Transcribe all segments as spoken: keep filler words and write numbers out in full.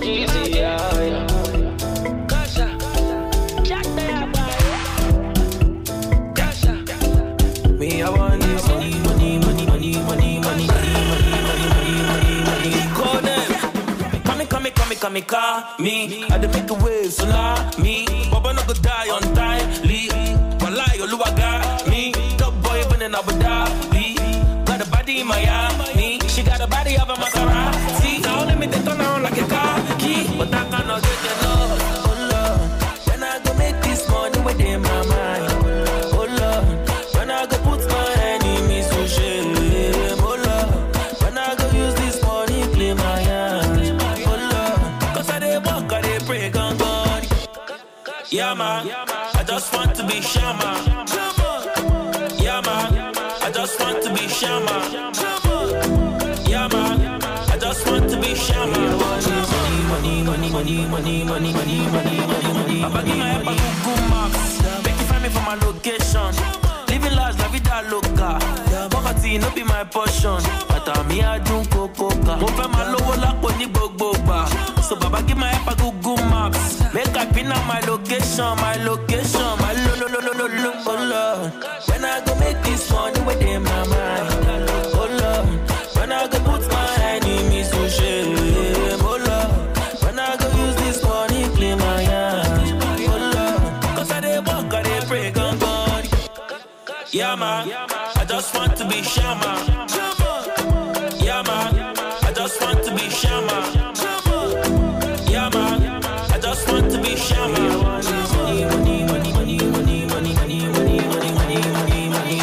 Easy, yeah, yeah. Me, I want this money, money, money, money, money, money, money, money, money, money, money. Call them. Come me, come me, come me, come me, call me. I dey make a wave, so lie me. But I'm not gonna die on time. Lee, Walai, Oluwa got me. Top boy, even in Abu Dhabi. Got a body in Miami. She got a body of a Maserati. Now let me take on her like a car key. But I cannot get your love. Oh Lord, when I go make this money within my mind. Oh Lord, when I go put my enemies to shame. Oh Lord, when I go use this money, clean my hand. Oh Lord, cause I dey walk, I dey pray, God God. Yeah man, I just want to be Shama. Yeah man, I just want to be Shama. Yeah man, I just want to be Shama. Money, money, money, money, money, money, money, money, money, money. I'm bagging my app on Google Maps. Make you find me for my location. Living large, la vida loca. Poverty no be my portion. Ata mi adun coca. Mo fẹ́ máa lówó lápò ní gbogbo gbà. So baba give my app on Google Maps. Make I pin out my location, my location, my lo lo lo lo lo lo. Oh Lord, when I go make this money within my mind. Oh Lord, when I go put my enemies to shame. Oh Lord, when I go use this money clean my hand. Oh Lord, cause I dey walk, I dey pray, God God. Yeah man, I just want to be Shama. Yeah man, I just want to be Shama. Yeah man, I just want to be Shama. Money, money, money, money, money, money, money, money, money, money, money, money.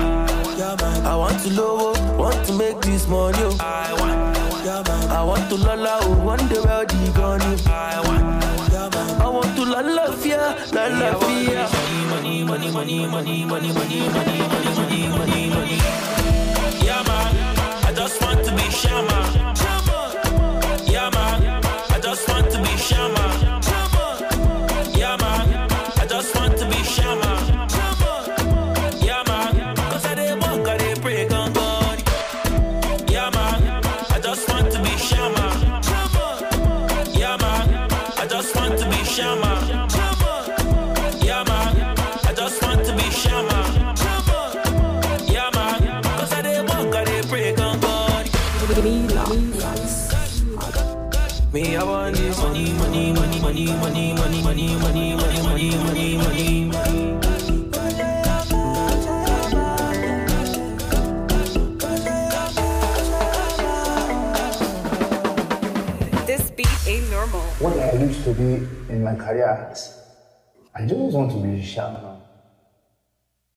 I want to low, want to make this money. I want, I want to lala, oh, one day where the gun. I want, I want to lala fear, lala fear. Money, money, money, money, money, money, money, money, money, money, money. Yeah man, I just want to be Shama. Yeah man, I just want to be Shama. Yeah man, I just want to be Shama. Yeah man, cause I dey walk, I dey pray, God God. Yeah man, I just want to be Shama. Yeah man, I just want to be Shama. Yeah man, I just want to be Shama. Yeah man, cause I dey walk, I dey pray, God God. Me, I want this money, money, money, money, money, money, money, money, money, money, money, money. This beat ain't normal. What I used to be in my career, I just want to be Shama.